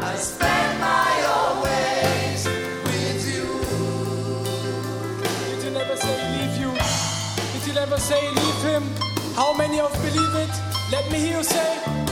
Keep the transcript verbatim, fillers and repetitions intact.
I spend my always with you. Did you never say leave you? Did you never say leave him? How many of believe it? Let me hear you say.